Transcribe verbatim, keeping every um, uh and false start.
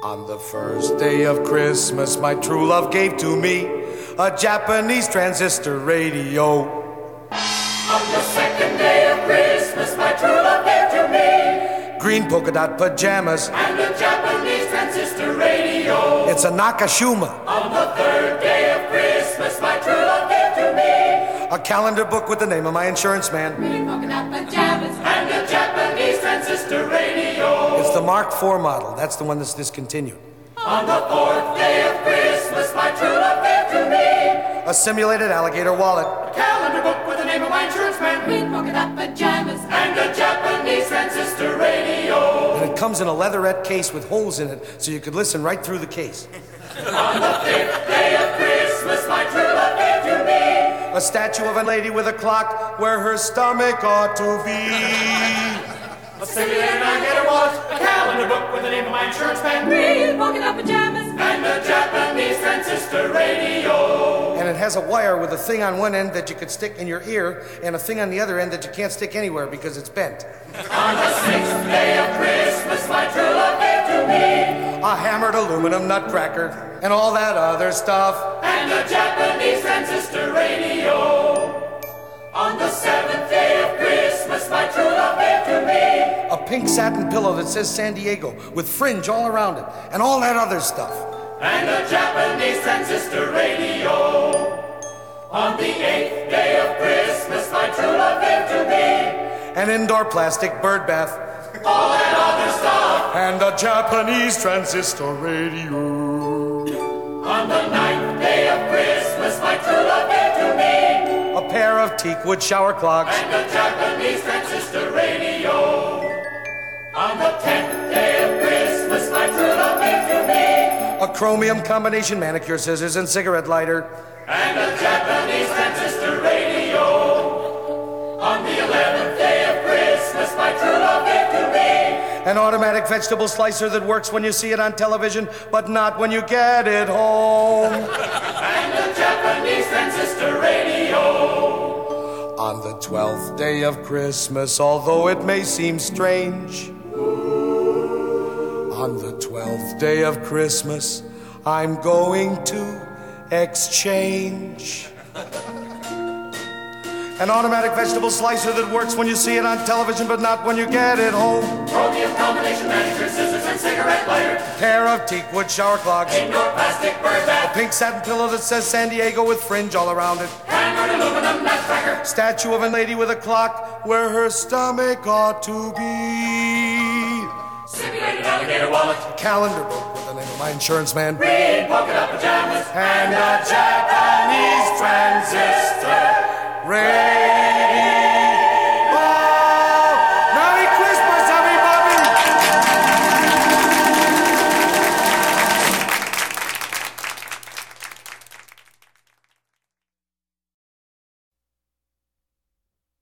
On the first day of Christmas, my true love gave to me a Japanese transistor radio. On the second day of Christmas, my true love gave to me green polka dot pajamas and a Japanese transistor radio. It's a Nakashima. On the third day of Christmas, my true love gave to me a calendar book with the name of my insurance man, green polka dot pajamas and a Japanese transistor radio. It's the Mark four model. That's the one that's discontinued. On the fourth day of Christmas, my true love gave to me a simulated alligator wallet, a calendar book with the name of my insurance man, green polka dot pajamas and a Japanese transistor radio. And it comes in a leatherette case with holes in it so you could listen right through the case. On the fifth day of Christmas, my true love gave to me a statue of a lady with a clock where her stomach ought to be. A simulated alligator wallet, a calendar book with the name of my insurance man, green polka dot pajamas and a Japanese transistor radio. And it has a wire with a thing on one end that you could stick in your ear and a thing on the other end that you can't stick anywhere because it's bent. On the sixth day of Christmas, my true love gave to me a hammered aluminum nutcracker and all that other stuff and a Japanese transistor radio. On the seventh day of Christmas, my true love gave to me a pink satin pillow that says San Diego with fringe all around it and all that other stuff and a Japanese transistor radio. On the eighth day of Christmas, my true love gave to me an indoor plastic bird bath, all that other stuff and a Japanese transistor radio. On the ninth day of Christmas, my true love gave to me a pair of teakwood shower clogs and a Japanese transistor radio. On the tenth day of Christmas, my true love gave to me a chromium combination manicure scissors and cigarette lighter and a Japanese transistor radio. On the eleventh day of Christmas, my true love gave to me an automatic vegetable slicer that works when you see it on television but not when you get it home and a Japanese transistor radio. On the twelfth day of Christmas, although it may seem strange, on the twelfth day of Christmas, I'm going to exchange an automatic vegetable slicer that works when you see it on television but not when you get it home, chromium combination manicure scissors and cigarette lighter, pair of teakwood shower clogs, indoor plastic bird bath, a pink satin pillow that says San Diego with fringe all around it, hammered aluminum nutcracker, statue of a lady with a clock where her stomach ought to be, simulated alligator wallet, calendar book with the name of my insurance man, green polka dot pajamas and a Japanese